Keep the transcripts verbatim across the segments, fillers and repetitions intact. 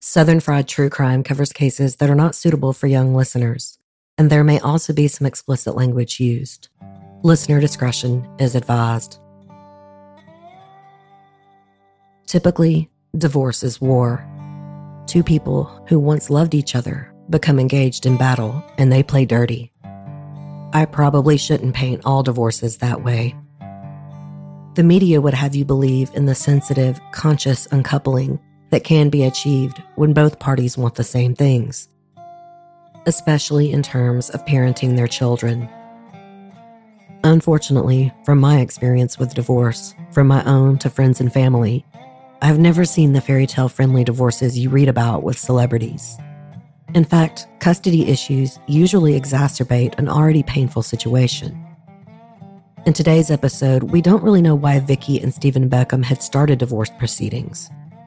Southern Fried True Crime covers cases that are not suitable for young listeners, and there may also be some explicit language used. Listener discretion is advised. Typically, divorce is war. Two people who once loved each other become engaged in battle, and they play dirty. I probably shouldn't paint all divorces that way. The media would have you believe in the sensitive, conscious uncoupling that can be achieved when both parties want the same things, especially in terms of parenting their children. Unfortunately, from my experience with divorce, from my own to friends and family, I've never seen the fairy tale friendly divorces you read about with celebrities. In fact, custody issues usually exacerbate an already painful situation. In today's episode, we don't really know why Vicki and Stephen Beckham had started divorce proceedings.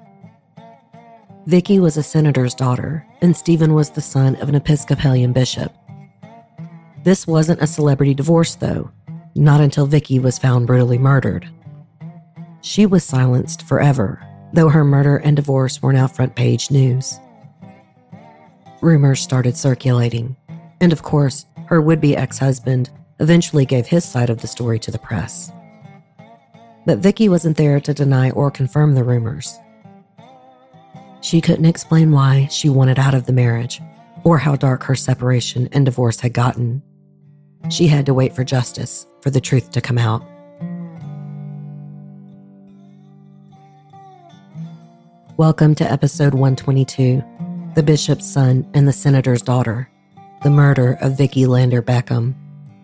Vicki was a senator's daughter, and Stephen was the son of an Episcopalian bishop. This wasn't a celebrity divorce, though, not until Vicki was found brutally murdered. She was silenced forever, though her murder and divorce were now front-page news. Rumors started circulating, and of course, her would-be ex-husband eventually gave his side of the story to the press. But Vicki wasn't there to deny or confirm the rumors. She couldn't explain why she wanted out of the marriage, or how dark her separation and divorce had gotten. She had to wait for justice, for the truth to come out. Welcome to episode one twenty-two, The Bishop's Son and the Senator's Daughter, the murder of Vicki Lander Beckham.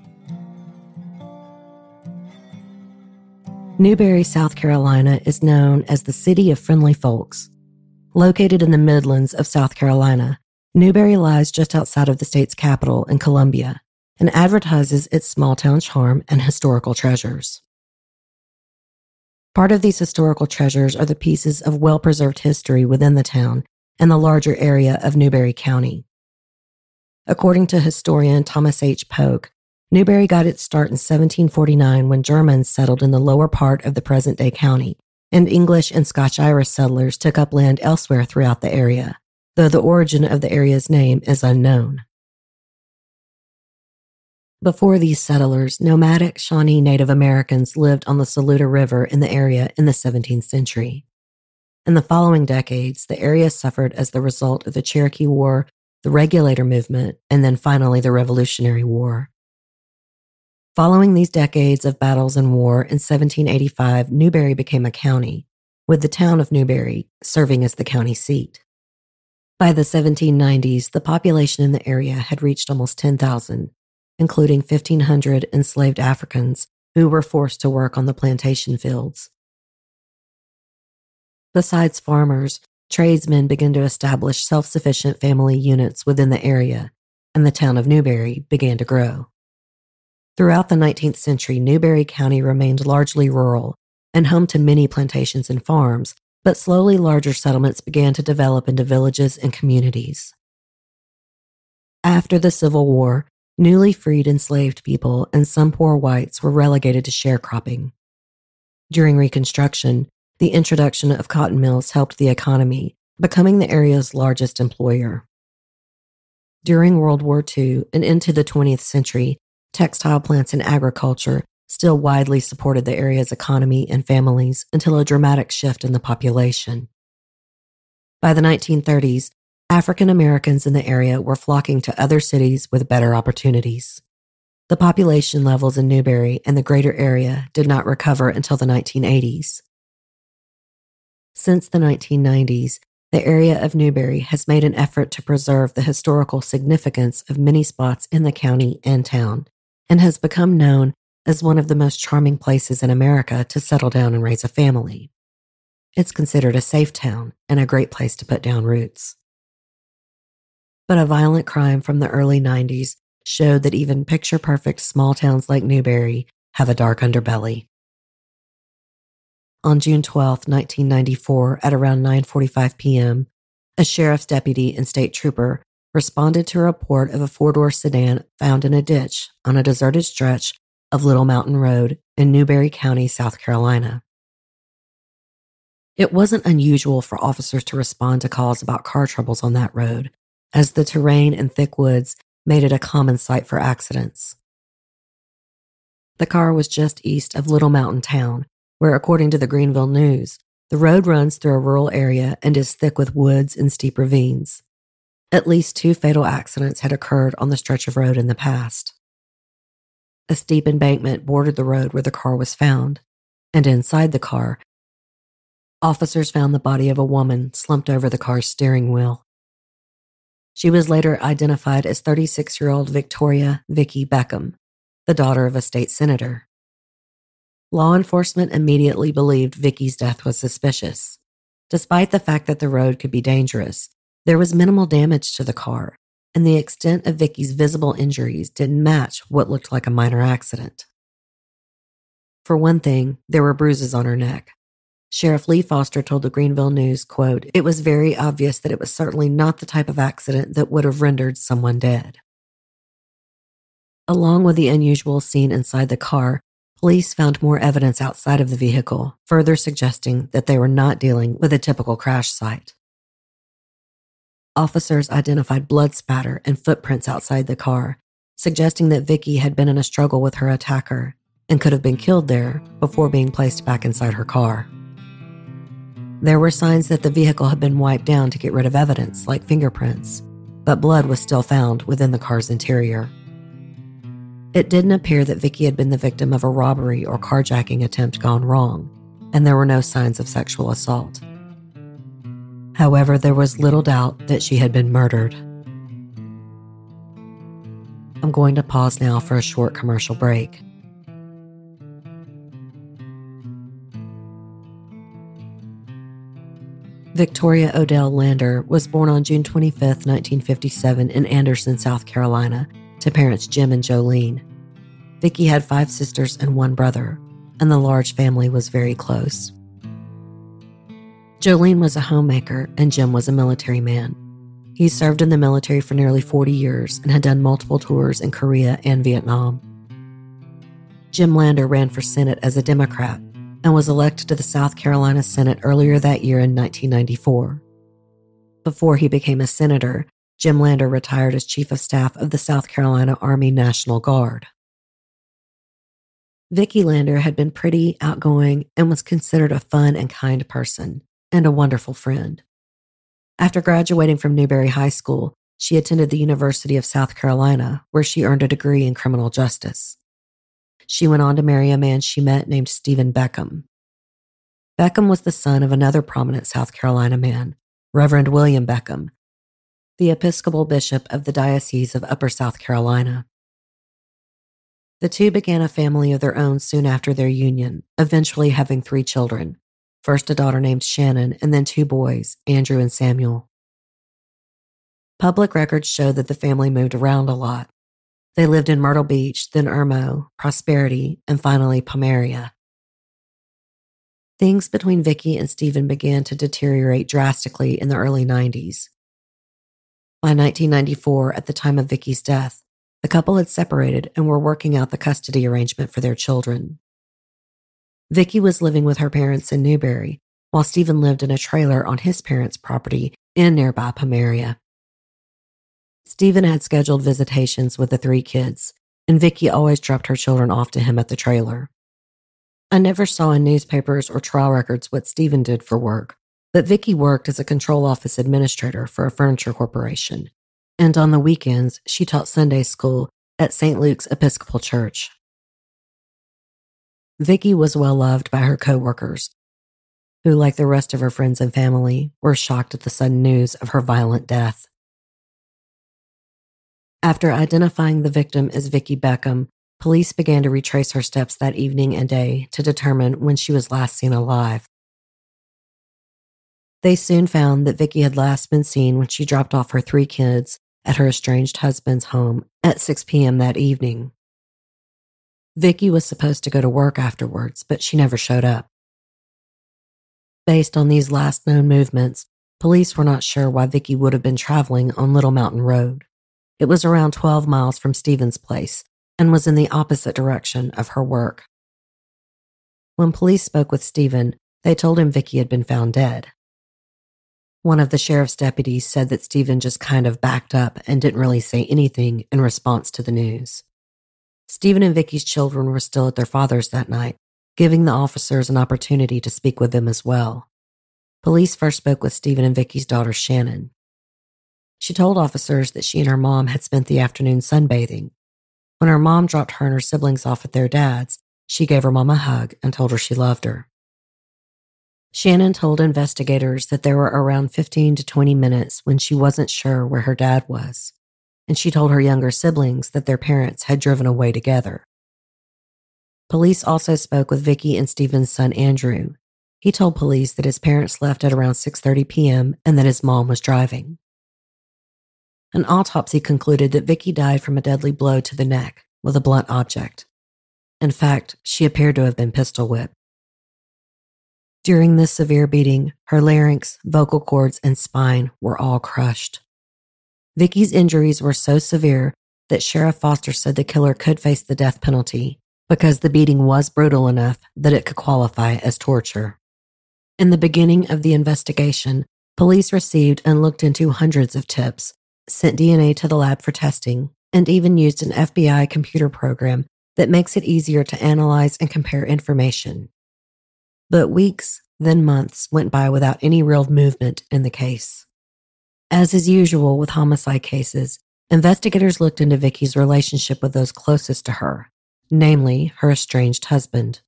Newberry, South Carolina is known as the City of Friendly Folks. Located in the Midlands of South Carolina, Newberry lies just outside of the state's capital in Columbia and advertises its small-town charm and historical treasures. Part of these historical treasures are the pieces of well-preserved history within the town and the larger area of Newberry County. According to historian Thomas H. Polk, Newberry got its start in seventeen forty-nine when Germans settled in the lower part of the present-day county, and English and Scotch-Irish settlers took up land elsewhere throughout the area, though the origin of the area's name is unknown. Before these settlers, nomadic Shawnee Native Americans lived on the Saluda River in the area in the seventeenth century. In the following decades, the area suffered as the result of the Cherokee War, the Regulator Movement, and then finally the Revolutionary War. Following these decades of battles and war, in seventeen eighty-five, Newberry became a county, with the town of Newberry serving as the county seat. By the seventeen nineties, the population in the area had reached almost ten thousand, including fifteen hundred enslaved Africans who were forced to work on the plantation fields. Besides farmers, tradesmen began to establish self-sufficient family units within the area, and the town of Newberry began to grow. Throughout the nineteenth century, Newberry County remained largely rural and home to many plantations and farms, but slowly larger settlements began to develop into villages and communities. After the Civil War, newly freed enslaved people and some poor whites were relegated to sharecropping. During Reconstruction, the introduction of cotton mills helped the economy, becoming the area's largest employer. During World War Two and into the twentieth century, textile plants and agriculture still widely supported the area's economy and families until a dramatic shift in the population. By the nineteen thirties, African Americans in the area were flocking to other cities with better opportunities. The population levels in Newberry and the greater area did not recover until the nineteen eighties. Since the nineteen nineties, the area of Newberry has made an effort to preserve the historical significance of many spots in the county and town, and has become known as one of the most charming places in America to settle down and raise a family. It's considered a safe town and a great place to put down roots. But a violent crime from the early nineties showed that even picture-perfect small towns like Newberry have a dark underbelly. On June twelfth, nineteen ninety-four, at around nine forty-five p.m., a sheriff's deputy and state trooper responded to a report of a four-door sedan found in a ditch on a deserted stretch of Little Mountain Road in Newberry County, South Carolina. It wasn't unusual for officers to respond to calls about car troubles on that road, as the terrain and thick woods made it a common sight for accidents. The car was just east of Little Mountain Town, where, according to the Greenville News, the road runs through a rural area and is thick with woods and steep ravines. At least two fatal accidents had occurred on the stretch of road in the past. A steep embankment bordered the road where the car was found, and inside the car, officers found the body of a woman slumped over the car's steering wheel. She was later identified as thirty-six-year-old Victoria Vicki Beckham, the daughter of a state senator. Law enforcement immediately believed Vicki's death was suspicious. Despite the fact that the road could be dangerous, there was minimal damage to the car, and the extent of Vicki's visible injuries didn't match what looked like a minor accident. For one thing, there were bruises on her neck. Sheriff Lee Foster told the Greenville News, quote, "It was very obvious that it was certainly not the type of accident that would have rendered someone dead." Along with the unusual scene inside the car, police found more evidence outside of the vehicle, further suggesting that they were not dealing with a typical crash site. Officers identified blood spatter and footprints outside the car, suggesting that Vicki had been in a struggle with her attacker and could have been killed there before being placed back inside her car. There were signs that the vehicle had been wiped down to get rid of evidence, like fingerprints, but blood was still found within the car's interior. It didn't appear that Vicki had been the victim of a robbery or carjacking attempt gone wrong, and there were no signs of sexual assault. However, there was little doubt that she had been murdered. I'm going to pause now for a short commercial break. Victoria Odell Lander was born on June twenty-fifth, nineteen fifty-seven in Anderson, South Carolina, to parents Jim and Jolene. Vicki had five sisters and one brother, and the large family was very close. Jolene was a homemaker and Jim was a military man. He served in the military for nearly forty years and had done multiple tours in Korea and Vietnam. Jim Lander ran for Senate as a Democrat and was elected to the South Carolina Senate earlier that year in nineteen ninety-four. Before he became a senator, Jim Lander retired as Chief of Staff of the South Carolina Army National Guard. Vicki Lander had been pretty outgoing and was considered a fun and kind person, and a wonderful friend. After graduating from Newberry High School, she attended the University of South Carolina, where she earned a degree in criminal justice. She went on to marry a man she met named Stephen Beckham. Beckham was the son of another prominent South Carolina man, Reverend William Beckham, the Episcopal bishop of the Diocese of Upper South Carolina. The two began a family of their own soon after their union, eventually having three children, first a daughter named Shannon and then two boys, Andrew and Samuel. Public records show that the family moved around a lot. They lived in Myrtle Beach, then Irmo, Prosperity, and finally Pomeria. Things between Vicki and Stephen began to deteriorate drastically in the early nineties. By nineteen ninety-four, at the time of Vicki's death, the couple had separated and were working out the custody arrangement for their children. Vicki was living with her parents in Newberry, while Stephen lived in a trailer on his parents' property in nearby Pomeria. Stephen had scheduled visitations with the three kids, and Vicki always dropped her children off to him at the trailer. I never saw in newspapers or trial records what Stephen did for work, but Vicki worked as a control office administrator for a furniture corporation, and on the weekends, she taught Sunday school at Saint Luke's Episcopal Church. Vicki was well loved by her co-workers, who, like the rest of her friends and family, were shocked at the sudden news of her violent death. After identifying the victim as Vicki Beckham, police began to retrace her steps that evening and day to determine when she was last seen alive. They soon found that Vicki had last been seen when she dropped off her three kids at her estranged husband's home at six p.m. that evening. Vicki was supposed to go to work afterwards, but she never showed up. Based on these last known movements, police were not sure why Vicki would have been traveling on Little Mountain Road. It was around twelve miles from Stephen's place and was in the opposite direction of her work. When police spoke with Stephen, They told him Vicky had been found dead. One of the sheriff's deputies said that Stephen just kind of backed up and didn't really say anything in response to the news. Stephen and Vicky's children were still at their father's that night, giving the officers an opportunity to speak with them as well. Police first spoke with Stephen and Vicky's daughter, Shannon. She told officers that she and her mom had spent the afternoon sunbathing. When her mom dropped her and her siblings off at their dad's, she gave her mom a hug and told her she loved her. Shannon told investigators that there were around fifteen to twenty minutes when she wasn't sure where her dad was, and she told her younger siblings that their parents had driven away together. Police also spoke with Vicky and Stephen's son, Andrew. He told police that his parents left at around six thirty p.m. and that his mom was driving. An autopsy concluded that Vicky died from a deadly blow to the neck with a blunt object. In fact, she appeared to have been pistol whipped. During this severe beating, her larynx, vocal cords, and spine were all crushed. Vicky's injuries were so severe that Sheriff Foster said the killer could face the death penalty because the beating was brutal enough that it could qualify as torture. In the beginning of the investigation, police received and looked into hundreds of tips, sent D N A to the lab for testing, and even used an F B I computer program that makes it easier to analyze and compare information. But weeks, then months, went by without any real movement in the case. As is usual with homicide cases, investigators looked into Vicky's relationship with those closest to her, namely her estranged husband.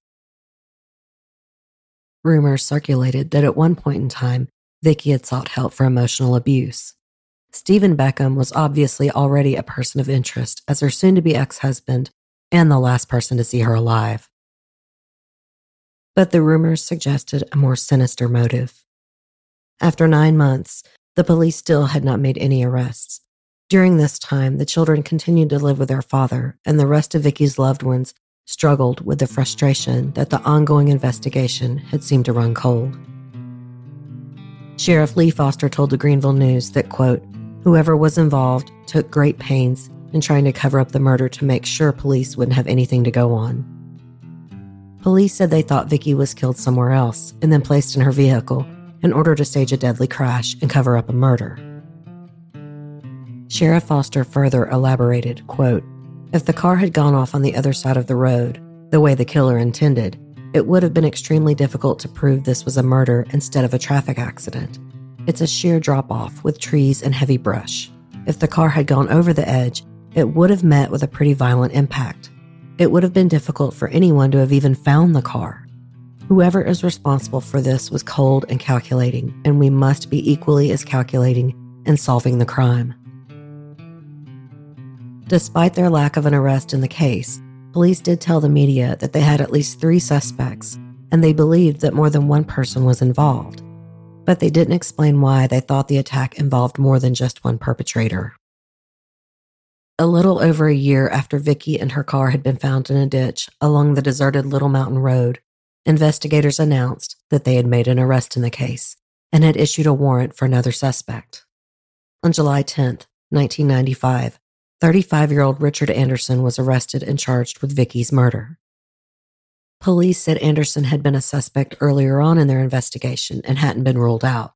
Rumors circulated that at one point in time, Vicky had sought help for emotional abuse. Stephen Beckham was obviously already a person of interest as her soon-to-be ex-husband and the last person to see her alive. But the rumors suggested a more sinister motive. After nine months, the police still had not made any arrests. During this time, the children continued to live with their father, and the rest of Vicky's loved ones struggled with the frustration that the ongoing investigation had seemed to run cold. Sheriff Lee Foster told the Greenville News that, quote, whoever was involved took great pains in trying to cover up the murder to make sure police wouldn't have anything to go on. Police said they thought Vicky was killed somewhere else and then placed in her vehicle in order to stage a deadly crash and cover up a murder. Sheriff Foster further elaborated, quote, if the car had gone off on the other side of the road, the way the killer intended, it would have been extremely difficult to prove this was a murder instead of a traffic accident. It's a sheer drop-off with trees and heavy brush. If the car had gone over the edge, it would have met with a pretty violent impact. It would have been difficult for anyone to have even found the car. Whoever is responsible for this was cold and calculating, and we must be equally as calculating in solving the crime. Despite their lack of an arrest in the case, police did tell the media that they had at least three suspects, and they believed that more than one person was involved. But they didn't explain why they thought the attack involved more than just one perpetrator. A little over a year after Vicky and her car had been found in a ditch along the deserted Little Mountain Road, investigators announced that they had made an arrest in the case and had issued a warrant for another suspect. On July tenth, nineteen ninety-five, thirty-five-year-old Richard Anderson was arrested and charged with Vicky's murder. Police said Anderson had been a suspect earlier on in their investigation and hadn't been ruled out.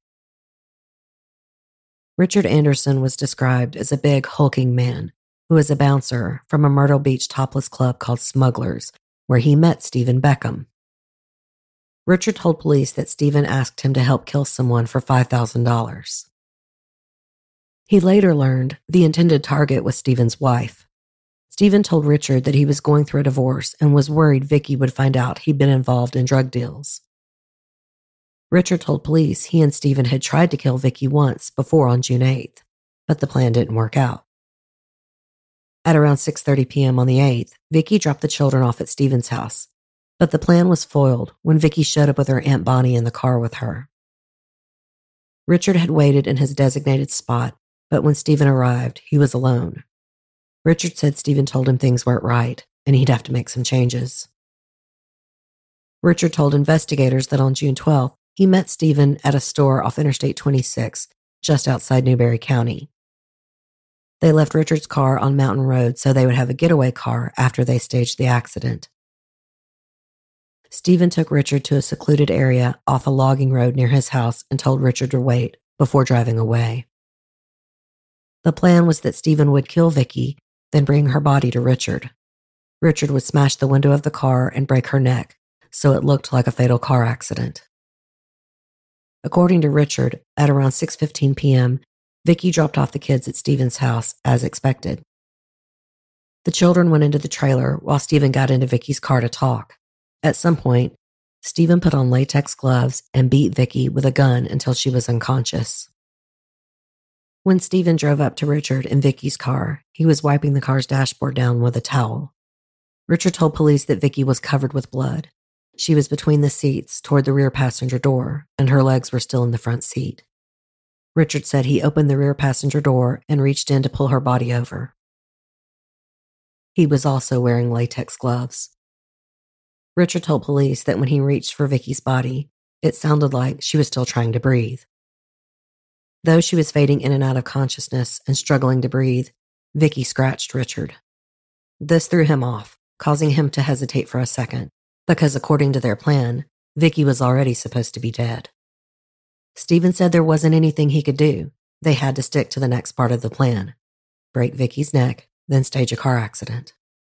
Richard Anderson was described as a big, hulking man who was a bouncer from a Myrtle Beach topless club called Smugglers, where he met Stephen Beckham. Richard told police that Stephen asked him to help kill someone for five thousand dollars. He later learned the intended target was Stephen's wife. Stephen told Richard that he was going through a divorce and was worried Vicky would find out he'd been involved in drug deals. Richard told police he and Stephen had tried to kill Vicky once before on June eighth, but the plan didn't work out. At around six thirty p.m. on the eighth, Vicky dropped the children off at Stephen's house, but the plan was foiled when Vicky showed up with her Aunt Bonnie in the car with her. Richard had waited in his designated spot, but when Stephen arrived, he was alone. Richard said Stephen told him things weren't right, and he'd have to make some changes. Richard told investigators that on June twelfth, he met Stephen at a store off Interstate twenty-six, just outside Newberry County. They left Richard's car on Mountain Road so they would have a getaway car after they staged the accident. Stephen took Richard to a secluded area off a logging road near his house and told Richard to wait before driving away. The plan was that Stephen would kill Vicky, then bring her body to Richard. Richard would smash the window of the car and break her neck, so it looked like a fatal car accident. According to Richard, at around six fifteen p.m., Vicky dropped off the kids at Stephen's house as expected. The children went into the trailer while Stephen got into Vicky's car to talk. At some point, Stephen put on latex gloves and beat Vicky with a gun until she was unconscious. When Stephen drove up to Richard in Vicky's car, he was wiping the car's dashboard down with a towel. Richard told police that Vicky was covered with blood. She was between the seats toward the rear passenger door, and her legs were still in the front seat. Richard said he opened the rear passenger door and reached in to pull her body over. He was also wearing latex gloves. Richard told police that when he reached for Vicky's body, it sounded like she was still trying to breathe. Though she was fading in and out of consciousness and struggling to breathe, Vicky scratched Richard. This threw him off, causing him to hesitate for a second, because according to their plan, Vicky was already supposed to be dead. Stephen said there wasn't anything he could do. They had to stick to the next part of the plan: break Vicky's neck, then stage a car accident.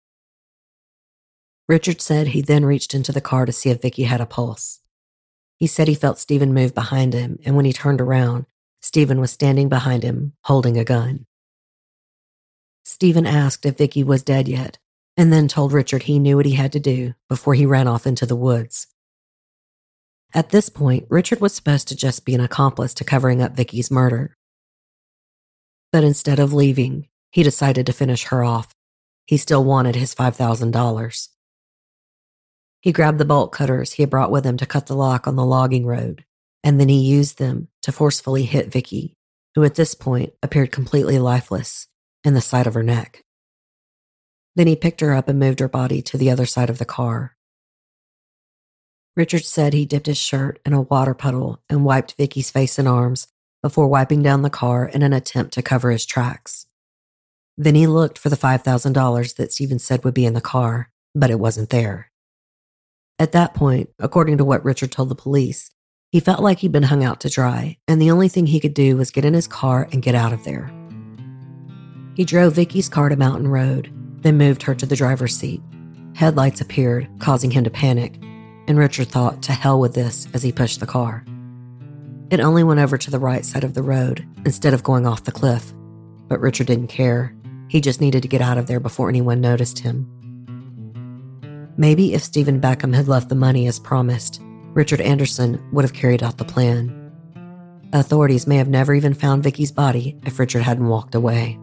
Richard said he then reached into the car to see if Vicky had a pulse. He said he felt Stephen move behind him, and when he turned around, Stephen was standing behind him, holding a gun. Stephen asked if Vicky was dead yet, and then told Richard he knew what he had to do before he ran off into the woods. At this point, Richard was supposed to just be an accomplice to covering up Vicky's murder. But instead of leaving, he decided to finish her off. He still wanted his five thousand dollars. He grabbed the bolt cutters he had brought with him to cut the lock on the logging road, and then he used them to forcefully hit Vicky, who at this point appeared completely lifeless, in the side of her neck. Then he picked her up and moved her body to the other side of the car. Richard said he dipped his shirt in a water puddle and wiped Vicky's face and arms before wiping down the car in an attempt to cover his tracks. Then he looked for the five thousand dollars that Stephen said would be in the car, but it wasn't there. At that point, according to what Richard told the police, he felt like he'd been hung out to dry, and the only thing he could do was get in his car and get out of there. He drove Vicky's car to Mountain Road, then moved her to the driver's seat. Headlights appeared, causing him to panic, and Richard thought to hell with this as he pushed the car. It only went over to the right side of the road instead of going off the cliff, but Richard didn't care. He just needed to get out of there before anyone noticed him. Maybe if Stephen Beckham had left the money as promised, Richard Anderson would have carried out the plan. Authorities may have never even found Vicky's body if Richard hadn't walked away.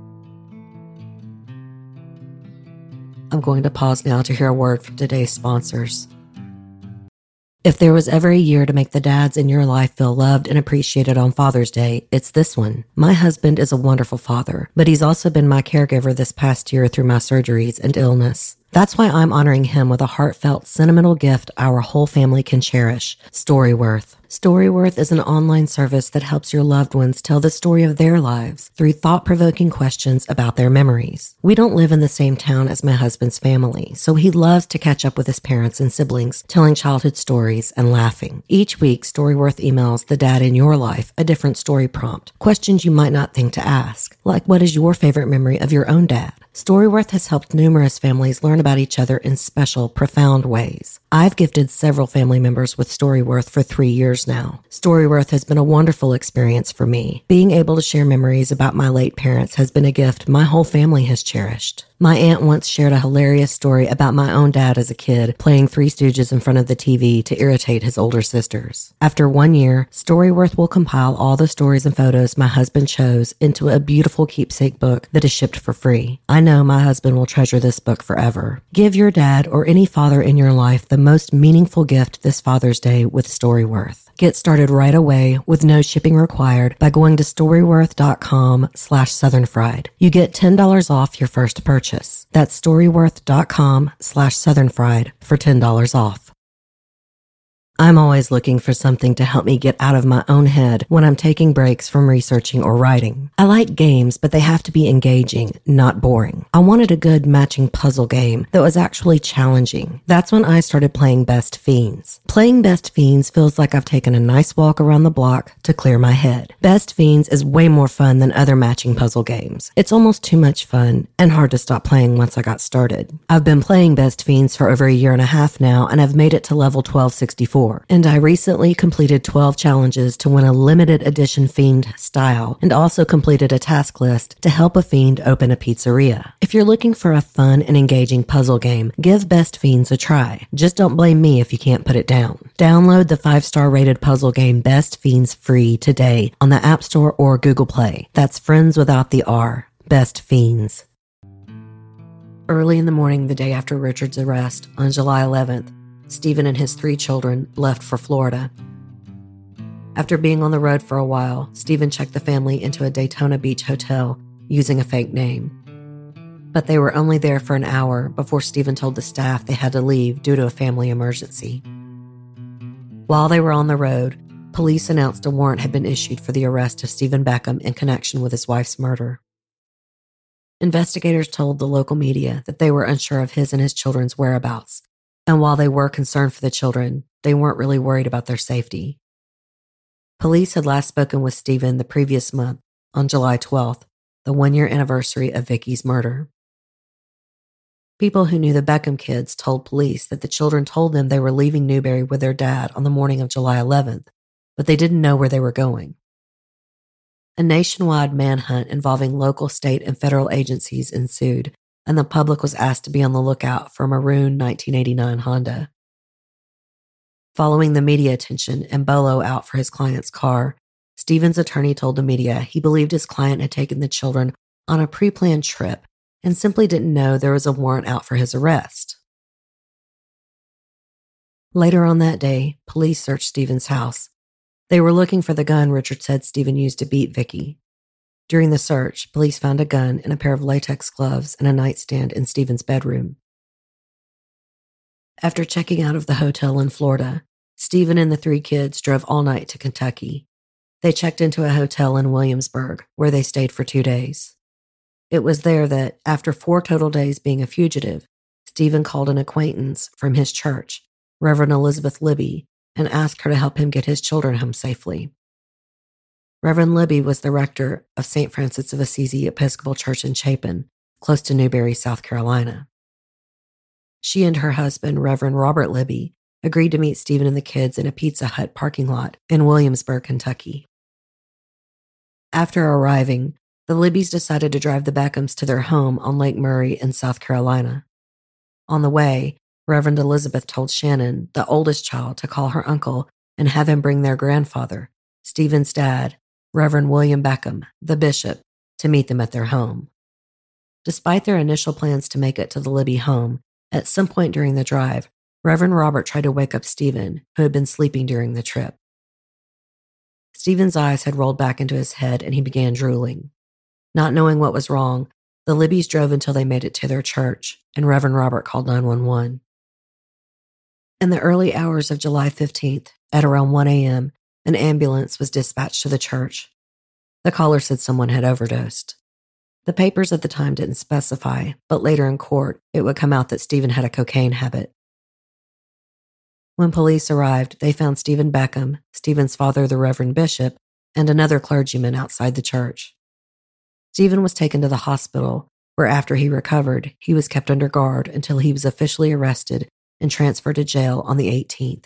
I'm going to pause now to hear a word from today's sponsors. If there was ever a year to make the dads in your life feel loved and appreciated on Father's Day, it's this one. My husband is a wonderful father, but he's also been my caregiver this past year through my surgeries and illness. That's why I'm honoring him with a heartfelt, sentimental gift our whole family can cherish, Storyworth. Storyworth is an online service that helps your loved ones tell the story of their lives through thought-provoking questions about their memories. We don't live in the same town as my husband's family, so he loves to catch up with his parents and siblings, telling childhood stories and laughing. Each week, Storyworth emails the dad in your life a different story prompt, questions you might not think to ask, like what is your favorite memory of your own dad? Storyworth has helped numerous families learn about each other in special, profound ways. I've gifted several family members with Storyworth for three years now. Storyworth has been a wonderful experience for me. Being able to share memories about my late parents has been a gift my whole family has cherished. My aunt once shared a hilarious story about my own dad as a kid playing Three Stooges in front of the T V to irritate his older sisters. After one year, Storyworth will compile all the stories and photos my husband chose into a beautiful keepsake book that is shipped for free. I know my husband will treasure this book forever. Give your dad or any father in your life the most meaningful gift this Father's Day with Storyworth. Get started right away with no shipping required by going to storyworth.com slash southernfried. You get ten dollars off your first purchase. That's storyworth.com slash southernfried for ten dollars off. I'm always looking for something to help me get out of my own head when I'm taking breaks from researching or writing. I like games, but they have to be engaging, not boring. I wanted a good matching puzzle game that was actually challenging. That's when I started playing Best Fiends. Playing Best Fiends feels like I've taken a nice walk around the block to clear my head. Best Fiends is way more fun than other matching puzzle games. It's almost too much fun and hard to stop playing once I got started. I've been playing Best Fiends for over a year and a half now, and I've made it to level twelve sixty-four. And I recently completed twelve challenges to win a limited edition Fiend style, and also completed a task list to help a Fiend open a pizzeria. If you're looking for a fun and engaging puzzle game, give Best Fiends a try. Just don't blame me if you can't put it down. Download the five-star rated puzzle game Best Fiends free today on the App Store or Google Play. That's friends without the R. Best Fiends. Early in the morning the day after Richard's arrest, on July eleventh, Stephen and his three children left for Florida. After being on the road for a while, Stephen checked the family into a Daytona Beach hotel using a fake name. But they were only there for an hour before Stephen told the staff they had to leave due to a family emergency. While they were on the road, police announced a warrant had been issued for the arrest of Stephen Beckham in connection with his wife's murder. Investigators told the local media that they were unsure of his and his children's whereabouts, and while they were concerned for the children, they weren't really worried about their safety. Police had last spoken with Stephen the previous month, on July twelfth, the one-year anniversary of Vicky's murder. People who knew the Beckham kids told police that the children told them they were leaving Newberry with their dad on the morning of July eleventh, but they didn't know where they were going. A nationwide manhunt involving local, state, and federal agencies ensued, and the public was asked to be on the lookout for a maroon nineteen eighty-nine Honda. Following the media attention and Bolo out for his client's car, Stephen's attorney told the media he believed his client had taken the children on a pre-planned trip and simply didn't know there was a warrant out for his arrest. Later on that day, police searched Stephen's house. They were looking for the gun Richard said Stephen used to beat Vicky. During the search, police found a gun and a pair of latex gloves in a nightstand in Stephen's bedroom. After checking out of the hotel in Florida, Stephen and the three kids drove all night to Kentucky. They checked into a hotel in Williamsburg, where they stayed for two days. It was there that, after four total days being a fugitive, Stephen called an acquaintance from his church, Reverend Elizabeth Libby, and asked her to help him get his children home safely. Reverend Libby was the rector of Saint Francis of Assisi Episcopal Church in Chapin, close to Newberry, South Carolina. She and her husband, Reverend Robert Libby, agreed to meet Stephen and the kids in a Pizza Hut parking lot in Williamsburg, Kentucky. After arriving, the Libbys decided to drive the Beckhams to their home on Lake Murray in South Carolina. On the way, Reverend Elizabeth told Shannon, the oldest child, to call her uncle and have him bring their grandfather, Stephen's dad, Reverend William Beckham, the bishop, to meet them at their home. Despite their initial plans to make it to the Libby home, at some point during the drive, Reverend Robert tried to wake up Stephen, who had been sleeping during the trip. Stephen's eyes had rolled back into his head and he began drooling. Not knowing what was wrong, the Libbys drove until they made it to their church, and Reverend Robert called nine one one. In the early hours of July fifteenth, at around one a.m., an ambulance was dispatched to the church. The caller said someone had overdosed. The papers at the time didn't specify, but later in court, it would come out that Stephen had a cocaine habit. When police arrived, they found Stephen Beckham, Stephen's father, the Reverend Bishop, and another clergyman outside the church. Stephen was taken to the hospital, where after he recovered, he was kept under guard until he was officially arrested and transferred to jail on the eighteenth.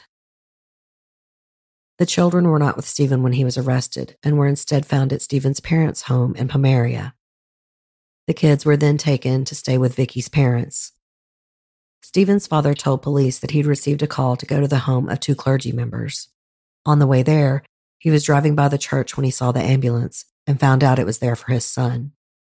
The children were not with Stephen when he was arrested and were instead found at Stephen's parents' home in Pomeria. The kids were then taken to stay with Vicky's parents. Stephen's father told police that he'd received a call to go to the home of two clergy members. On the way there, he was driving by the church when he saw the ambulance and found out it was there for his son.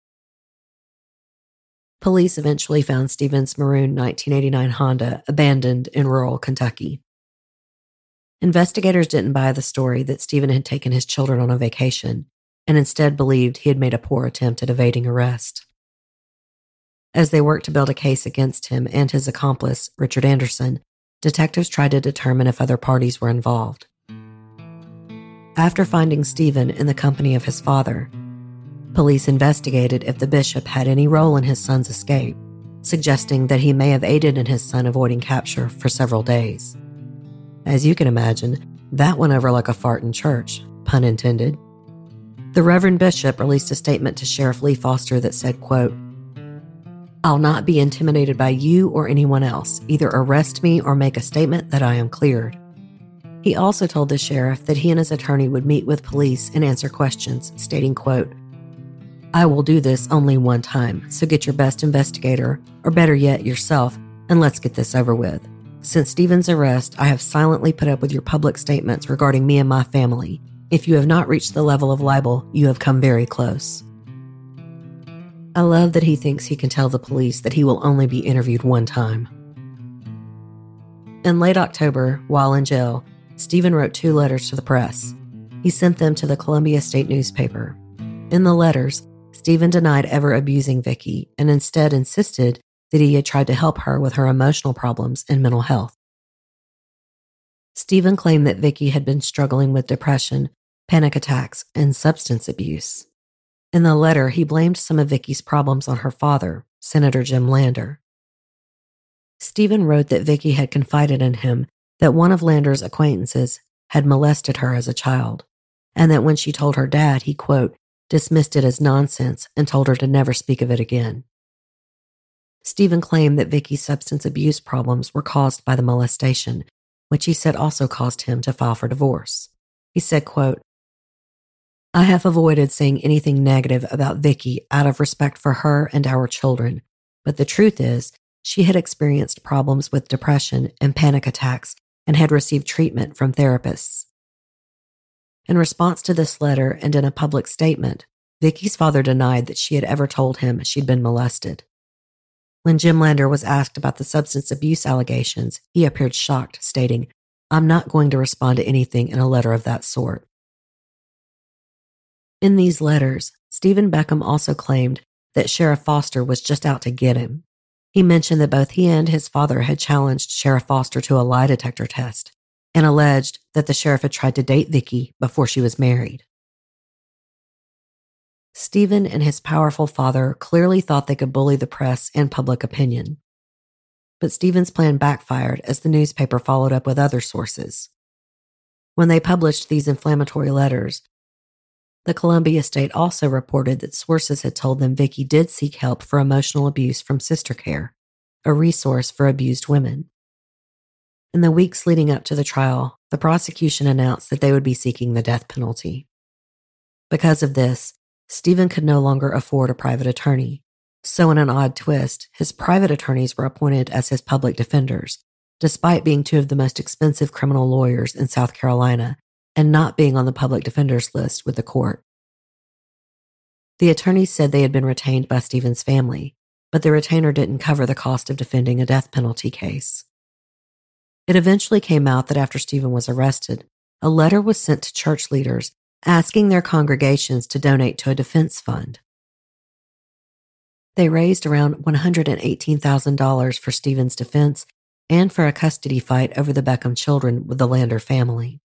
Police eventually found Stephen's maroon nineteen eighty-nine Honda abandoned in rural Kentucky. Investigators didn't buy the story that Stephen had taken his children on a vacation and instead believed he had made a poor attempt at evading arrest. As they worked to build a case against him and his accomplice, Richard Anderson, detectives tried to determine if other parties were involved. After finding Stephen in the company of his father, police investigated if the bishop had any role in his son's escape, suggesting that he may have aided in his son avoiding capture for several days. As you can imagine, that went over like a fart in church, pun intended. The Reverend Bishop released a statement to Sheriff Lee Foster that said, quote, "I'll not be intimidated by you or anyone else. Either arrest me or make a statement that I am cleared." He also told the sheriff that he and his attorney would meet with police and answer questions, stating, quote, "I will do this only one time, so get your best investigator, or better yet, yourself, and let's get this over with. Since Stephen's arrest, I have silently put up with your public statements regarding me and my family. If you have not reached the level of libel, you have come very close." I love that he thinks he can tell the police that he will only be interviewed one time. In late October, while in jail, Stephen wrote two letters to the press. He sent them to the Columbia State newspaper. In the letters, Stephen denied ever abusing Vicky and instead insisted that he had tried to help her with her emotional problems and mental health. Stephen claimed that Vicky had been struggling with depression, panic attacks, and substance abuse. In the letter, he blamed some of Vicky's problems on her father, Senator Jim Lander. Stephen wrote that Vicky had confided in him that one of Lander's acquaintances had molested her as a child, and that when she told her dad, he, quote, dismissed it as nonsense and told her to never speak of it again. Stephen claimed that Vicky's substance abuse problems were caused by the molestation, which he said also caused him to file for divorce. He said, quote, "I have avoided saying anything negative about Vicky out of respect for her and our children, but the truth is, she had experienced problems with depression and panic attacks and had received treatment from therapists." In response to this letter and in a public statement, Vicky's father denied that she had ever told him she'd been molested. When Jim Lander was asked about the substance abuse allegations, he appeared shocked, stating, "I'm not going to respond to anything in a letter of that sort." In these letters, Stephen Beckham also claimed that Sheriff Foster was just out to get him. He mentioned that both he and his father had challenged Sheriff Foster to a lie detector test and alleged that the sheriff had tried to date Vicky before she was married. Stephen and his powerful father clearly thought they could bully the press and public opinion. But Stephen's plan backfired as the newspaper followed up with other sources. When they published these inflammatory letters, the Columbia State also reported that sources had told them Vicky did seek help for emotional abuse from Sister Care, a resource for abused women. In the weeks leading up to the trial, the prosecution announced that they would be seeking the death penalty. Because of this, Stephen could no longer afford a private attorney. So in an odd twist, his private attorneys were appointed as his public defenders, despite being two of the most expensive criminal lawyers in South Carolina and not being on the public defender's list with the court. The attorneys said they had been retained by Stephen's family, but the retainer didn't cover the cost of defending a death penalty case. It eventually came out that after Stephen was arrested, a letter was sent to church leaders asking their congregations to donate to a defense fund. They raised around one hundred eighteen thousand dollars for Stephen's defense and for a custody fight over the Beckham children with the Lander family.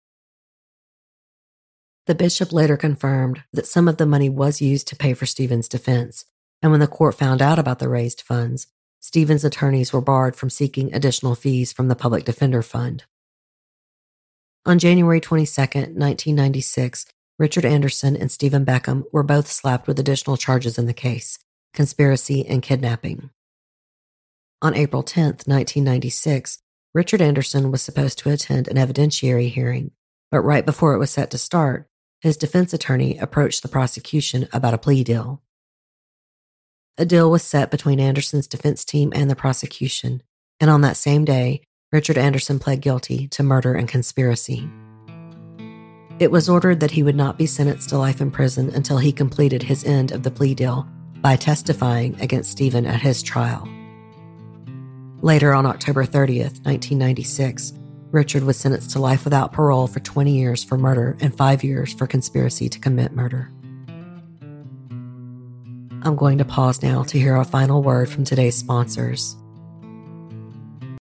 The bishop later confirmed that some of the money was used to pay for Stephen's defense, and when the court found out about the raised funds, Stephen's attorneys were barred from seeking additional fees from the Public Defender Fund. On January twenty-second, nineteen ninety-six, Richard Anderson and Stephen Beckham were both slapped with additional charges in the case, conspiracy and kidnapping. On April tenth, nineteen ninety-six, Richard Anderson was supposed to attend an evidentiary hearing, but right before it was set to start, his defense attorney approached the prosecution about a plea deal. A deal was set between Anderson's defense team and the prosecution, and on that same day, Richard Anderson pled guilty to murder and conspiracy. It was ordered that he would not be sentenced to life in prison until he completed his end of the plea deal by testifying against Stephen at his trial. Later, on October thirtieth, nineteen ninety-six, Richard was sentenced to life without parole for twenty years for murder and five years for conspiracy to commit murder. I'm going to pause now to hear a final word from today's sponsors.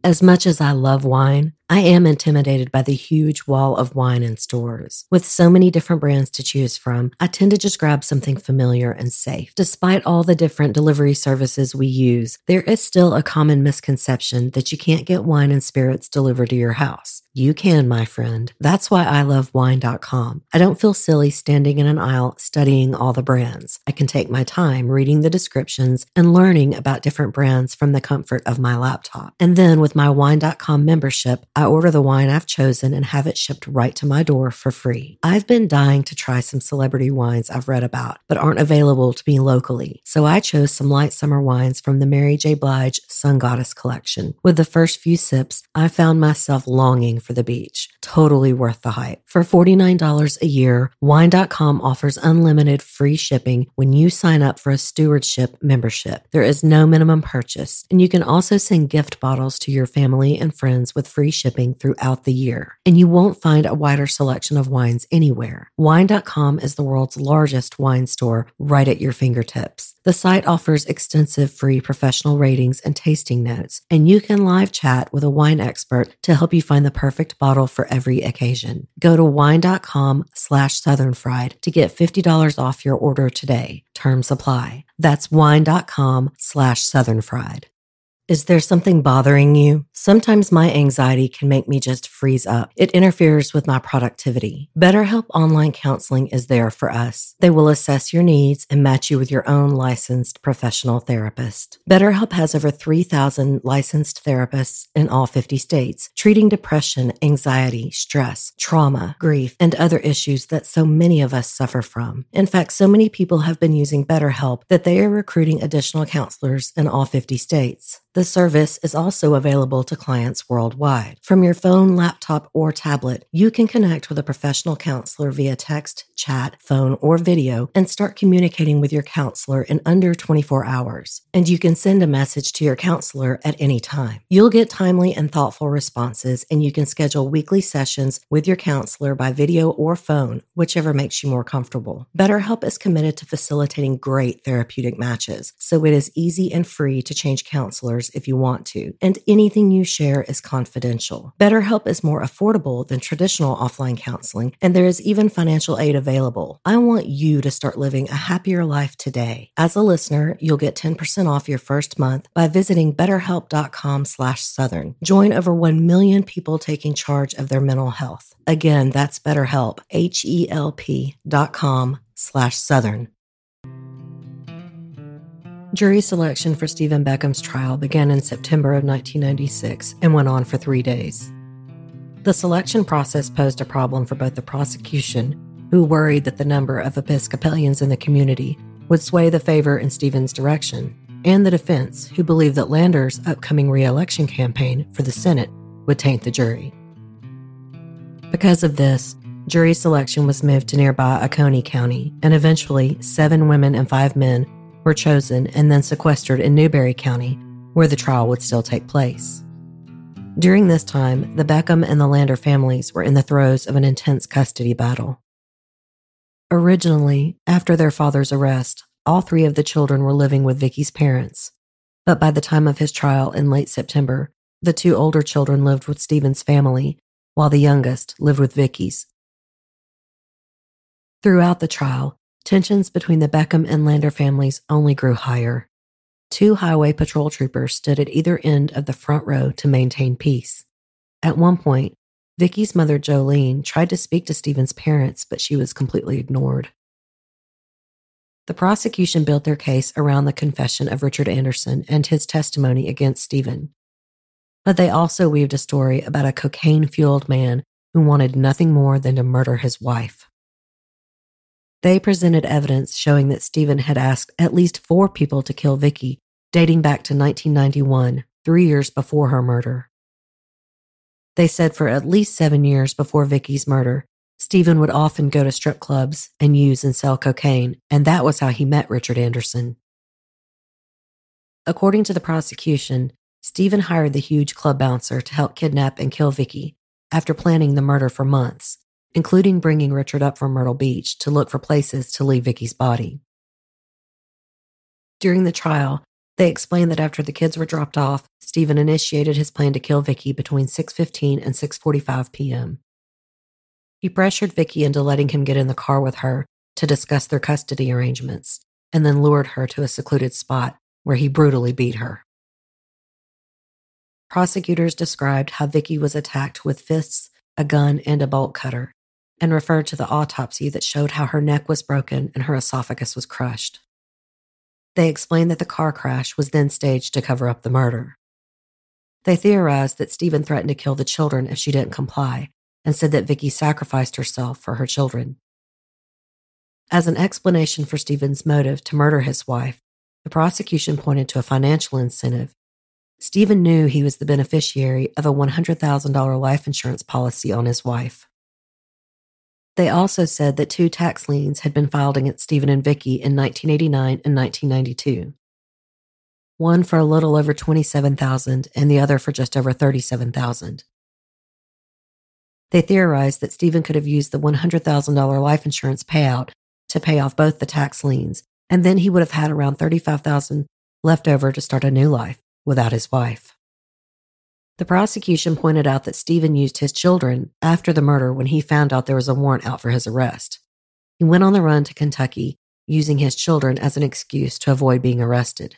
As much as I love wine, I am intimidated by the huge wall of wine in stores. With so many different brands to choose from, I tend to just grab something familiar and safe. Despite all the different delivery services we use, there is still a common misconception that you can't get wine and spirits delivered to your house. You can, my friend. That's why I love wine dot com. I don't feel silly standing in an aisle studying all the brands. I can take my time reading the descriptions and learning about different brands from the comfort of my laptop. And then with my wine dot com membership, I order the wine I've chosen and have it shipped right to my door for free. I've been dying to try some celebrity wines I've read about, but aren't available to me locally. So I chose some light summer wines from the Mary J. Blige Sun Goddess collection. With the first few sips, I found myself longing for the beach. Totally worth the hype. For forty-nine dollars a year, wine dot com offers unlimited free shipping when you sign up for a stewardship membership. There is no minimum purchase, and you can also send gift bottles to your family and friends with free shipping throughout the year. And you won't find a wider selection of wines anywhere. wine dot com is the world's largest wine store right at your fingertips. The site offers extensive free professional ratings and tasting notes, and you can live chat with a wine expert to help you find the perfect bottle for every occasion. Go to wine dot com slash southern fried to get fifty dollars off your order today. Terms apply. That's wine dot com slash southern fried. Is there something bothering you? Sometimes my anxiety can make me just freeze up. It interferes with my productivity. BetterHelp Online Counseling is there for us. They will assess your needs and match you with your own licensed professional therapist. BetterHelp has over three thousand licensed therapists in all fifty states, treating depression, anxiety, stress, trauma, grief, and other issues that so many of us suffer from. In fact, so many people have been using BetterHelp that they are recruiting additional counselors in all fifty states. The service is also available to clients worldwide. From your phone, laptop, or tablet, you can connect with a professional counselor via text, chat, phone, or video and start communicating with your counselor in under twenty-four hours. And you can send a message to your counselor at any time. You'll get timely and thoughtful responses, and you can schedule weekly sessions with your counselor by video or phone, whichever makes you more comfortable. BetterHelp is committed to facilitating great therapeutic matches, so it is easy and free to change counselors if you want to, and anything you share is confidential. BetterHelp is more affordable than traditional offline counseling, and there is even financial aid available. I want you to start living a happier life today. As a listener, you'll get ten percent off your first month by visiting betterhelp dot com slash southern. Join over one million people taking charge of their mental health. Again, that's BetterHelp, H E L P dot com slash southern. Jury selection for Stephen Beckham's trial began in September of nineteen ninety-six and went on for three days. The selection process posed a problem for both the prosecution, who worried that the number of Episcopalians in the community would sway the favor in Stephen's direction, and the defense, who believed that Lander's upcoming re-election campaign for the Senate would taint the jury. Because of this, jury selection was moved to nearby Oconee County, and eventually seven women and five men were chosen and then sequestered in Newberry County, where the trial would still take place. During this time, the Beckham and the Lander families were in the throes of an intense custody battle. Originally, after their father's arrest, all three of the children were living with Vicky's parents, but by the time of his trial in late September, the two older children lived with Stephen's family, while the youngest lived with Vicky's. Throughout the trial, tensions between the Beckham and Lander families only grew higher. Two highway patrol troopers stood at either end of the front row to maintain peace. At one point, Vicky's mother, Jolene, tried to speak to Stephen's parents, but she was completely ignored. The prosecution built their case around the confession of Richard Anderson and his testimony against Stephen. But they also weaved a story about a cocaine-fueled man who wanted nothing more than to murder his wife. They presented evidence showing that Stephen had asked at least four people to kill Vicky, dating back to nineteen ninety-one, three years before her murder. They said for at least seven years before Vicky's murder, Stephen would often go to strip clubs and use and sell cocaine, and that was how he met Richard Anderson. According to the prosecution, Stephen hired the huge club bouncer to help kidnap and kill Vicky after planning the murder for months, including bringing Richard up from Myrtle Beach to look for places to leave Vicky's body. During the trial, They explained that after the kids were dropped off, Stephen initiated his plan to kill Vicky between six fifteen and six forty-five p.m. He pressured Vicky into letting him get in the car with her to discuss their custody arrangements, and then lured her to a secluded spot where he brutally beat her. Prosecutors described how Vicky was attacked with fists, a gun, and a bolt cutter, and referred to the autopsy that showed how her neck was broken and her esophagus was crushed. They explained that the car crash was then staged to cover up the murder. They theorized that Stephen threatened to kill the children if she didn't comply, and said that Vicky sacrificed herself for her children. As an explanation for Stephen's motive to murder his wife, the prosecution pointed to a financial incentive. Stephen knew he was the beneficiary of a one hundred thousand dollars life insurance policy on his wife. They also said that two tax liens had been filed against Stephen and Vicky in nineteen eighty-nine and nineteen ninety-two. One for a little over twenty-seven thousand dollars and the other for just over thirty-seven thousand dollars. They theorized that Stephen could have used the one hundred thousand dollars life insurance payout to pay off both the tax liens, and then he would have had around thirty-five thousand dollars left over to start a new life without his wife. The prosecution pointed out that Stephen used his children after the murder when he found out there was a warrant out for his arrest. He went on the run to Kentucky, using his children as an excuse to avoid being arrested.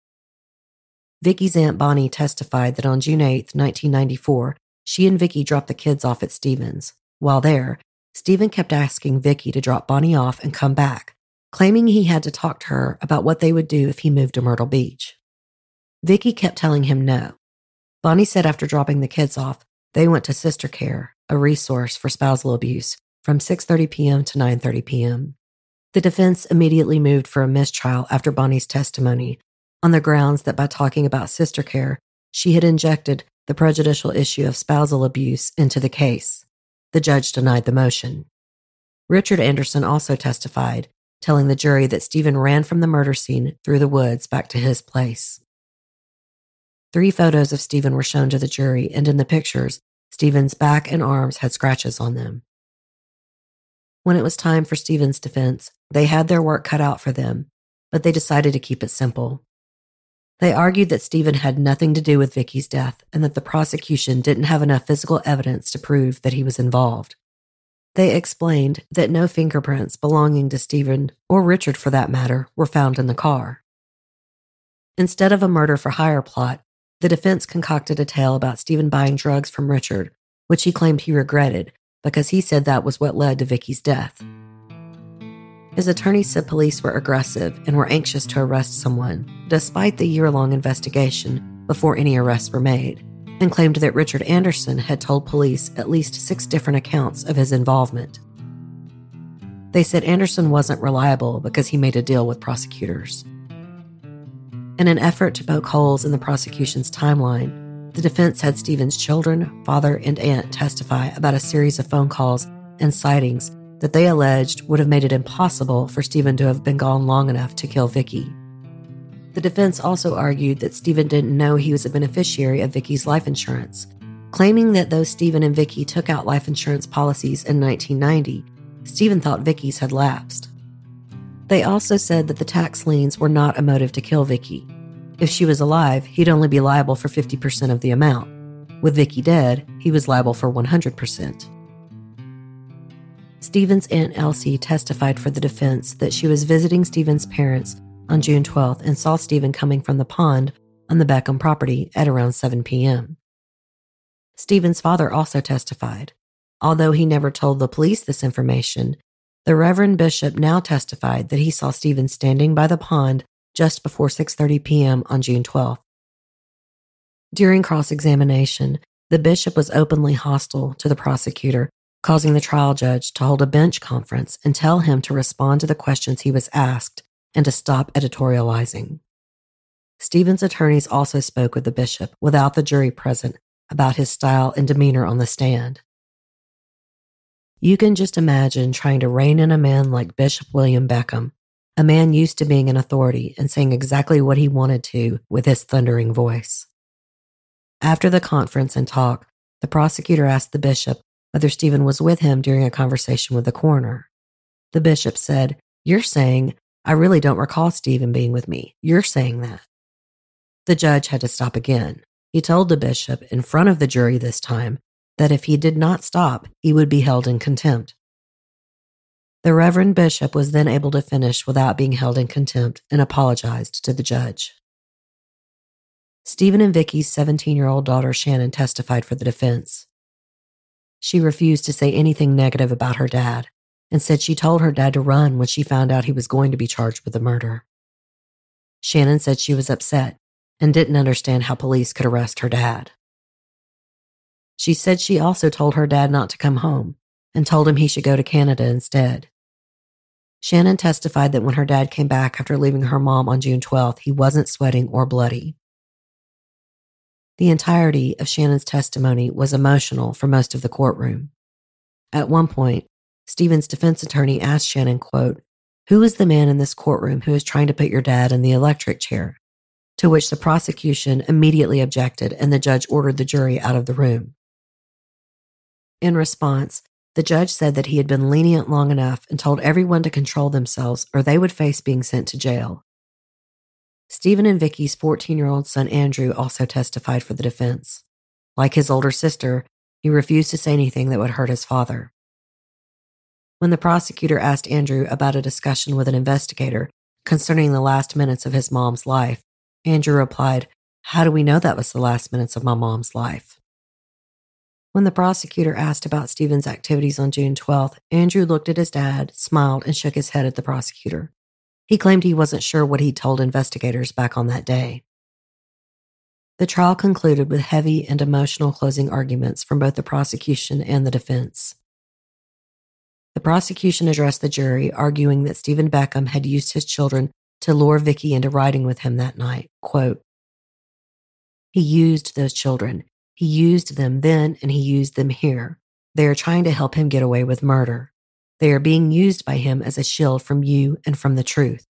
Vicky's Aunt Bonnie testified that on June eighth, nineteen ninety-four, she and Vicky dropped the kids off at Stephen's. While there, Stephen kept asking Vicky to drop Bonnie off and come back, claiming he had to talk to her about what they would do if he moved to Myrtle Beach. Vicky kept telling him no. Bonnie said after dropping the kids off, they went to Sister Care, a resource for spousal abuse, from six thirty p.m. to nine thirty p.m. The defense immediately moved for a mistrial after Bonnie's testimony, on the grounds that by talking about Sister Care, she had injected the prejudicial issue of spousal abuse into the case. The judge denied the motion. Richard Anderson also testified, telling the jury that Stephen ran from the murder scene through the woods back to his place. Three photos of Stephen were shown to the jury, and in the pictures, Stephen's back and arms had scratches on them. When it was time for Stephen's defense, they had their work cut out for them, but they decided to keep it simple. They argued that Stephen had nothing to do with Vicky's death and that the prosecution didn't have enough physical evidence to prove that he was involved. They explained that no fingerprints belonging to Stephen, or Richard for that matter, were found in the car. Instead of a murder-for-hire plot, the defense concocted a tale about Stephen buying drugs from Richard, which he claimed he regretted because he said that was what led to Vicky's death. His attorney said police were aggressive and were anxious to arrest someone, despite the year-long investigation before any arrests were made, and claimed that Richard Anderson had told police at least six different accounts of his involvement. They said Anderson wasn't reliable because he made a deal with prosecutors. In an effort to poke holes in the prosecution's timeline, the defense had Stephen's children, father, and aunt testify about a series of phone calls and sightings that they alleged would have made it impossible for Stephen to have been gone long enough to kill Vicky. The defense also argued that Stephen didn't know he was a beneficiary of Vicky's life insurance, claiming that though Stephen and Vicky took out life insurance policies in nineteen ninety, Stephen thought Vicky's had lapsed. They also said that the tax liens were not a motive to kill Vicky. If she was alive, he'd only be liable for fifty percent of the amount. With Vicky dead, he was liable for one hundred percent. Stephen's Aunt Elsie testified for the defense that she was visiting Stephen's parents on June twelfth and saw Stephen coming from the pond on the Beckham property at around seven p.m. Stephen's father also testified. Although he never told the police this information, the Reverend Bishop now testified that he saw Stephen standing by the pond just before six thirty p.m. on June twelfth. During cross-examination, the bishop was openly hostile to the prosecutor, causing the trial judge to hold a bench conference and tell him to respond to the questions he was asked and to stop editorializing. Stephen's attorneys also spoke with the bishop without the jury present about his style and demeanor on the stand. You can just imagine trying to rein in a man like Bishop William Beckham, a man used to being an authority and saying exactly what he wanted to with his thundering voice. After the conference and talk, the prosecutor asked the bishop whether Stephen was with him during a conversation with the coroner. The bishop said, "You're saying, I really don't recall Stephen being with me. You're saying that." The judge had to stop again. He told the bishop in front of the jury this time that if he did not stop, he would be held in contempt. The Reverend Bishop was then able to finish without being held in contempt and apologized to the judge. Stephen and Vicky's seventeen-year-old daughter Shannon testified for the defense. She refused to say anything negative about her dad and said she told her dad to run when she found out he was going to be charged with the murder. Shannon said she was upset and didn't understand how police could arrest her dad. She said she also told her dad not to come home and told him he should go to Canada instead. Shannon testified that when her dad came back after leaving her mom on June twelfth, he wasn't sweating or bloody. The entirety of Shannon's testimony was emotional for most of the courtroom. At one point, Stephen's defense attorney asked Shannon, quote, "Who is the man in this courtroom who is trying to put your dad in the electric chair?" To which the prosecution immediately objected and the judge ordered the jury out of the room. In response, the judge said that he had been lenient long enough and told everyone to control themselves or they would face being sent to jail. Stephen and Vicky's fourteen-year-old son Andrew also testified for the defense. Like his older sister, he refused to say anything that would hurt his father. When the prosecutor asked Andrew about a discussion with an investigator concerning the last minutes of his mom's life, Andrew replied, "How do we know that was the last minutes of my mom's life?" When the prosecutor asked about Stephen's activities on June twelfth, Andrew looked at his dad, smiled, and shook his head at the prosecutor. He claimed he wasn't sure what he'd told investigators back on that day. The trial concluded with heavy and emotional closing arguments from both the prosecution and the defense. The prosecution addressed the jury, arguing that Stephen Beckham had used his children to lure Vicky into riding with him that night. Quote, "He used those children. He used them then and he used them here. They are trying to help him get away with murder. They are being used by him as a shield from you and from the truth."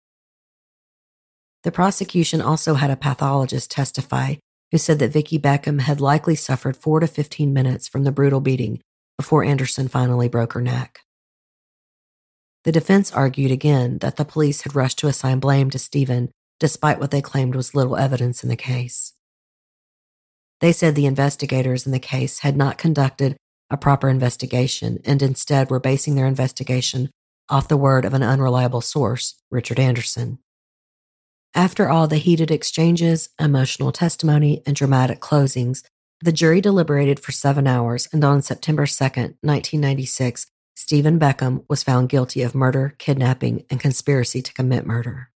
The prosecution also had a pathologist testify who said that Vicky Beckham had likely suffered four to fifteen minutes from the brutal beating before Anderson finally broke her neck. The defense argued again that the police had rushed to assign blame to Stephen despite what they claimed was little evidence in the case. They said the investigators in the case had not conducted a proper investigation and instead were basing their investigation off the word of an unreliable source, Richard Anderson. After all the heated exchanges, emotional testimony, and dramatic closings, the jury deliberated for seven hours, and on September second, nineteen ninety-six, Stephen Beckham was found guilty of murder, kidnapping, and conspiracy to commit murder.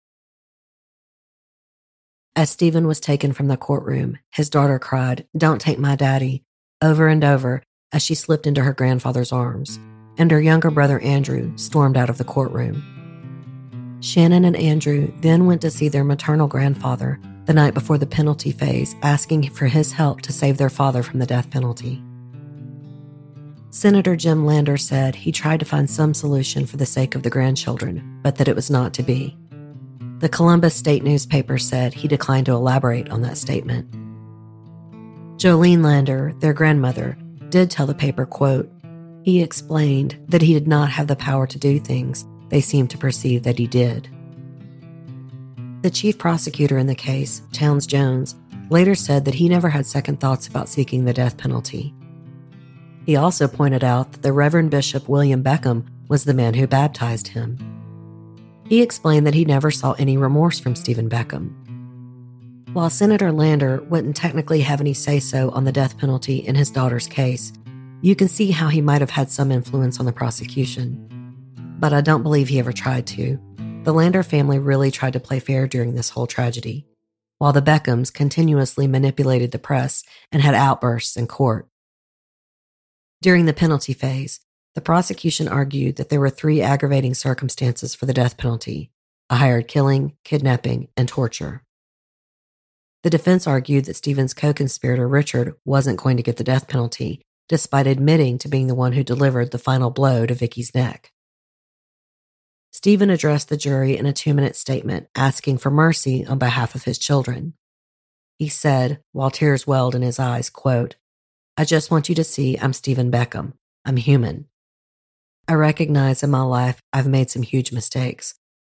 As Stephen was taken from the courtroom, his daughter cried, "Don't take my daddy," over and over as she slipped into her grandfather's arms, and her younger brother Andrew stormed out of the courtroom. Shannon and Andrew then went to see their maternal grandfather the night before the penalty phase, asking for his help to save their father from the death penalty. Senator Jim Lander said he tried to find some solution for the sake of the grandchildren, but that it was not to be. The Columbus State newspaper said he declined to elaborate on that statement. Jolene Lander, their grandmother, did tell the paper, quote, "He explained that he did not have the power to do things they seemed to perceive that he did." The chief prosecutor in the case, Towns Jones, later said that he never had second thoughts about seeking the death penalty. He also pointed out that the Reverend Bishop William Beckham was the man who baptized him. He explained that he never saw any remorse from Stephen Beckham. While Senator Lander wouldn't technically have any say-so on the death penalty in his daughter's case, you can see how he might have had some influence on the prosecution. But I don't believe he ever tried to. The Lander family really tried to play fair during this whole tragedy, while the Beckhams continuously manipulated the press and had outbursts in court. During the penalty phase, the prosecution argued that there were three aggravating circumstances for the death penalty: a hired killing, kidnapping, and torture. The defense argued that Stephen's co-conspirator Richard wasn't going to get the death penalty, despite admitting to being the one who delivered the final blow to Vicky's neck. Stephen addressed the jury in a two-minute statement asking for mercy on behalf of his children. He said, while tears welled in his eyes, quote, "I just want you to see I'm Stephen Beckham. I'm human. I recognize in my life I've made some huge mistakes.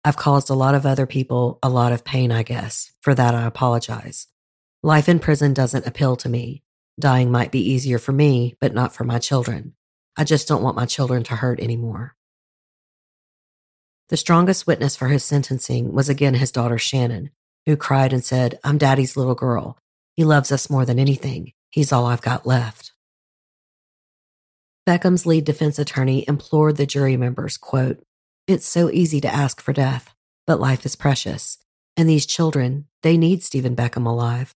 I've caused a lot of other people a lot of pain, I guess. For that, I apologize. Life in prison doesn't appeal to me. Dying might be easier for me, but not for my children. I just don't want my children to hurt anymore. The strongest witness for his sentencing was again his daughter Shannon, who cried and said, "I'm Daddy's little girl. He loves us more than anything. He's all I've got left." Beckham's lead defense attorney implored the jury members, quote, "It's so easy to ask for death, but life is precious. And these children, they need Stephen Beckham alive."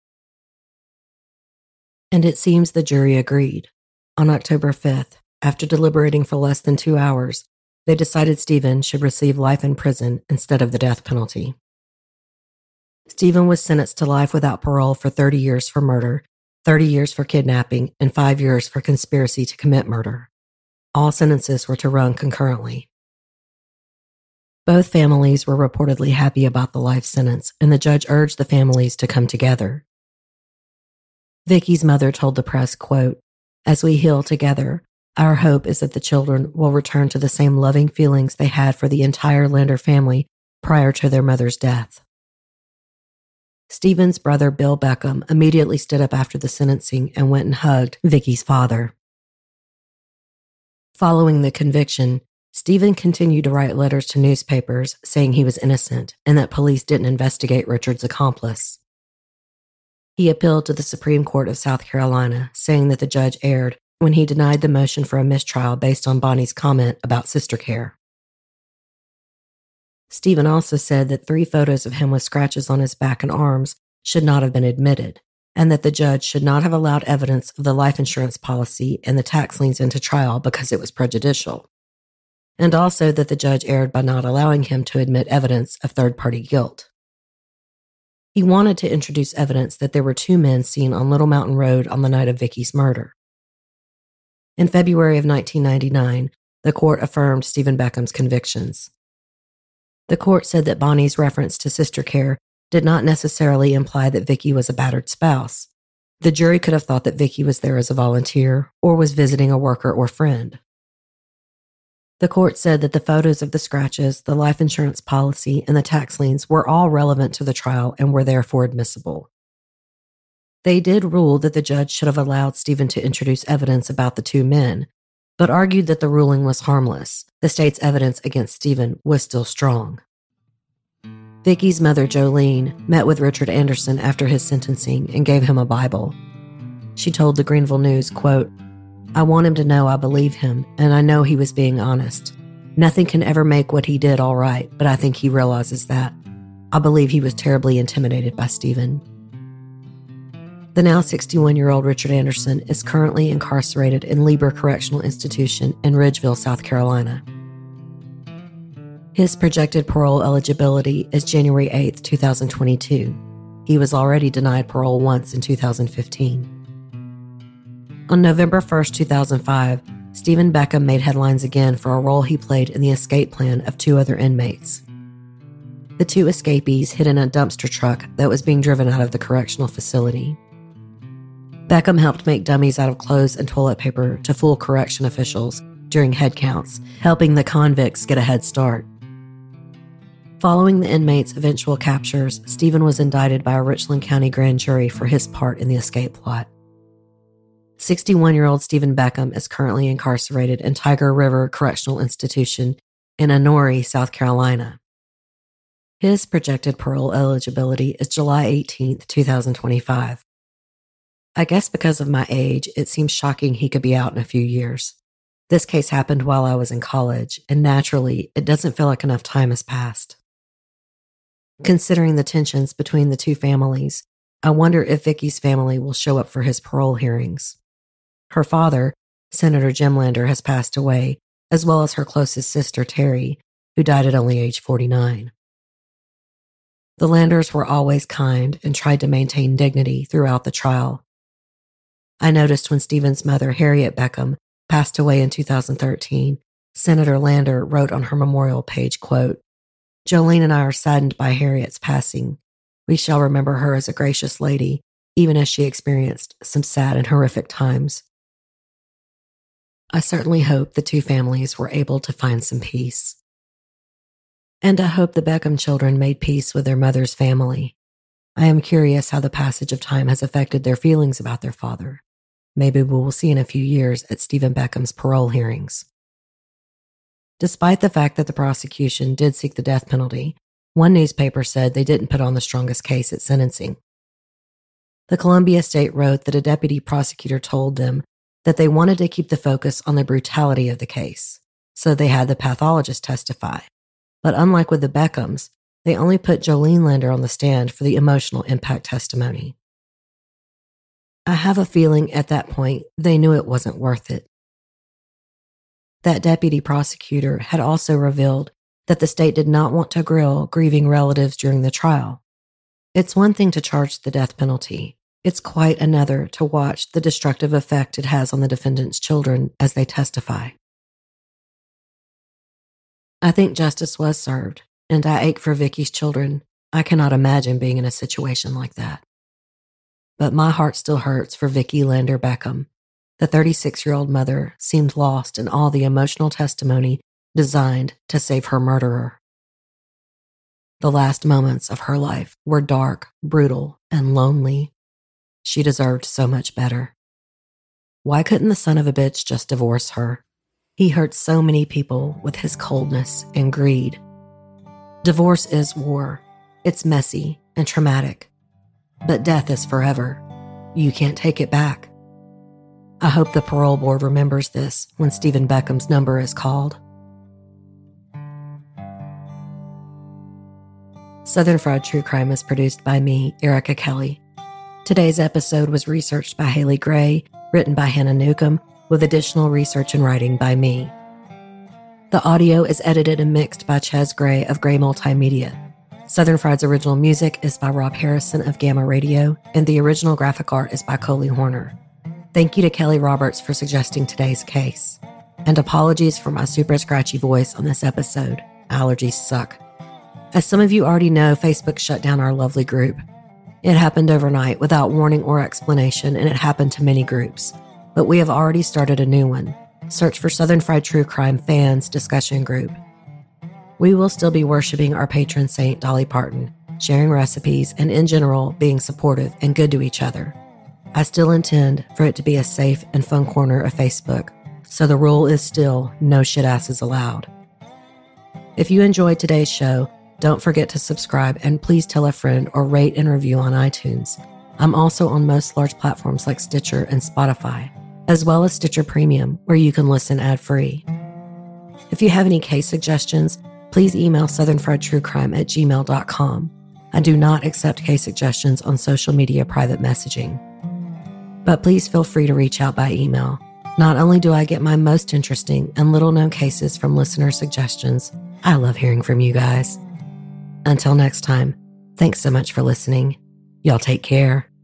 And it seems the jury agreed. On October fifth, after deliberating for less than two hours, they decided Stephen should receive life in prison instead of the death penalty. Stephen was sentenced to life without parole for thirty years for murder, thirty years for kidnapping, and five years for conspiracy to commit murder. All sentences were to run concurrently. Both families were reportedly happy about the life sentence, and the judge urged the families to come together. Vicky's mother told the press, quote, "As we heal together, our hope is that the children will return to the same loving feelings they had for the entire Lander family prior to their mother's death." Stephen's brother Bill Beckham immediately stood up after the sentencing and went and hugged Vicky's father. Following the conviction, Stephen continued to write letters to newspapers saying he was innocent and that police didn't investigate Richard's accomplice. He appealed to the Supreme Court of South Carolina, saying that the judge erred when he denied the motion for a mistrial based on Bonnie's comment about sister care. Stephen also said that three photos of him with scratches on his back and arms should not have been admitted, and that the judge should not have allowed evidence of the life insurance policy and the tax liens into trial because it was prejudicial, and also that the judge erred by not allowing him to admit evidence of third-party guilt. He wanted to introduce evidence that there were two men seen on Little Mountain Road on the night of Vicky's murder. In February of nineteen ninety-nine, the court affirmed Stephen Beckham's convictions. The court said that Bonnie's reference to sister care did not necessarily imply that Vicky was a battered spouse. The jury could have thought that Vicky was there as a volunteer or was visiting a worker or friend. The court said that the photos of the scratches, the life insurance policy, and the tax liens were all relevant to the trial and were therefore admissible. They did rule that the judge should have allowed Stephen to introduce evidence about the two men, but argued that the ruling was harmless. The state's evidence against Stephen was still strong. Vicky's mother, Jolene, met with Richard Anderson after his sentencing and gave him a Bible. She told the Greenville News, quote, "I want him to know I believe him, and I know he was being honest. Nothing can ever make what he did all right, but I think he realizes that. I believe he was terribly intimidated by Stephen." The now sixty-one-year-old Richard Anderson is currently incarcerated in Lieber Correctional Institution in Ridgeville, South Carolina. His projected parole eligibility is January eighth, twenty twenty-two. He was already denied parole once in two thousand fifteen. On November first, two thousand five, Stephen Beckham made headlines again for a role he played in the escape plan of two other inmates. The two escapees hid in a dumpster truck that was being driven out of the correctional facility. Beckham helped make dummies out of clothes and toilet paper to fool correction officials during head counts, helping the convicts get a head start. Following the inmates' eventual captures, Stephen was indicted by a Richland County grand jury for his part in the escape plot. sixty-one-year-old Stephen Beckham is currently incarcerated in Tiger River Correctional Institution in Honore, South Carolina. His projected parole eligibility is July eighteenth, twenty twenty-five. I guess because of my age, it seems shocking he could be out in a few years. This case happened while I was in college, and naturally, it doesn't feel like enough time has passed. Considering the tensions between the two families, I wonder if Vicky's family will show up for his parole hearings. Her father, Senator Jim Lander, has passed away, as well as her closest sister, Terry, who died at only age forty-nine. The Landers were always kind and tried to maintain dignity throughout the trial. I noticed when Stephen's mother, Harriet Beckham, passed away in two thousand thirteen, Senator Lander wrote on her memorial page, quote, "Jolene and I are saddened by Harriet's passing. We shall remember her as a gracious lady, even as she experienced some sad and horrific times." I certainly hope the two families were able to find some peace. And I hope the Beckham children made peace with their mother's family. I am curious how the passage of time has affected their feelings about their father. Maybe we will see in a few years at Stephen Beckham's parole hearings. Despite the fact that the prosecution did seek the death penalty, one newspaper said they didn't put on the strongest case at sentencing. The Columbia State wrote that a deputy prosecutor told them that they wanted to keep the focus on the brutality of the case, so they had the pathologist testify. But unlike with the Beckhams, they only put Jolene Lander on the stand for the emotional impact testimony. I have a feeling at that point they knew it wasn't worth it. That deputy prosecutor had also revealed that the state did not want to grill grieving relatives during the trial. It's one thing to charge the death penalty. It's quite another to watch the destructive effect it has on the defendant's children as they testify. I think justice was served, and I ache for Vicky's children. I cannot imagine being in a situation like that. But my heart still hurts for Vicky Lander Beckham. The thirty-six-year-old mother seemed lost in all the emotional testimony designed to save her murderer. The last moments of her life were dark, brutal, and lonely. She deserved so much better. Why couldn't the son of a bitch just divorce her? He hurt so many people with his coldness and greed. Divorce is war. It's messy and traumatic. But death is forever. You can't take it back. I hope the parole board remembers this when Stephen Beckham's number is called. Southern Fried True Crime is produced by me, Erica Kelly. Today's episode was researched by Haley Gray, written by Hannah Newcomb, with additional research and writing by me. The audio is edited and mixed by Ches Gray of Gray Multimedia. Southern Fried's original music is by Rob Harrison of Gamma Radio, and the original graphic art is by Coley Horner. Thank you to Kelly Roberts for suggesting today's case. And apologies for my super scratchy voice on this episode. Allergies suck. As some of you already know, Facebook shut down our lovely group. It happened overnight without warning or explanation, and it happened to many groups. But we have already started a new one. Search for Southern Fried True Crime Fans Discussion Group. We will still be worshiping our patron saint, Dolly Parton, sharing recipes, and in general, being supportive and good to each other. I still intend for it to be a safe and fun corner of Facebook, so the rule is still no shit asses allowed. If you enjoyed today's show, don't forget to subscribe and please tell a friend or rate and review on iTunes. I'm also on most large platforms like Stitcher and Spotify, as well as Stitcher Premium, where you can listen ad-free. If you have any case suggestions, please email southern fried true crime at gmail dot com. I do not accept case suggestions on social media private messaging. But please feel free to reach out by email. Not only do I get my most interesting and little-known cases from listener suggestions, I love hearing from you guys. Until next time, thanks so much for listening. Y'all take care.